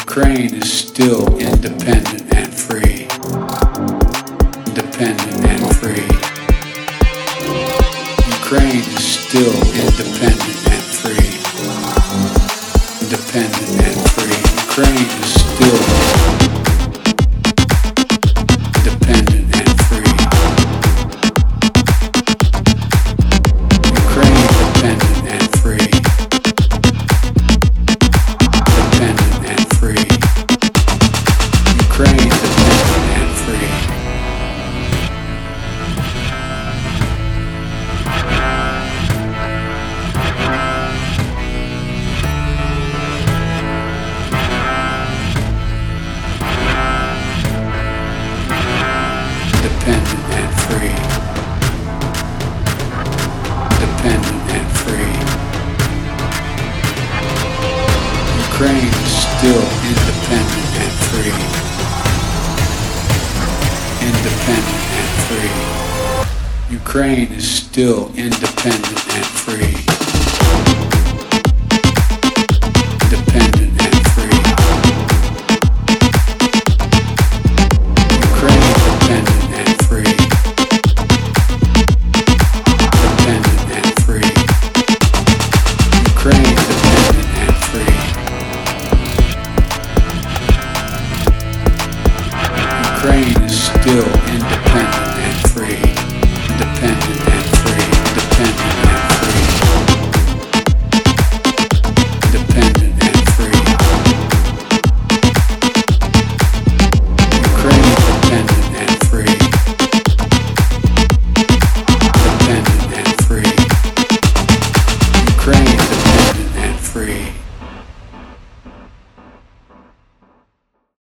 Ukraine is still independent and free. Independent and free. Ukraine is still independent and free. Independent and free. Ukraine is still independent and free. Ukraine independent and free. Independent and free. Ukraine independent and free. Independent and free. Independent and free. Ukraine is still independent and free. Independent and free. Ukraine is still independent and free. Independent and free. Ukraine independent and free. Independent and free. Ukraine independent and free. Ukraine is still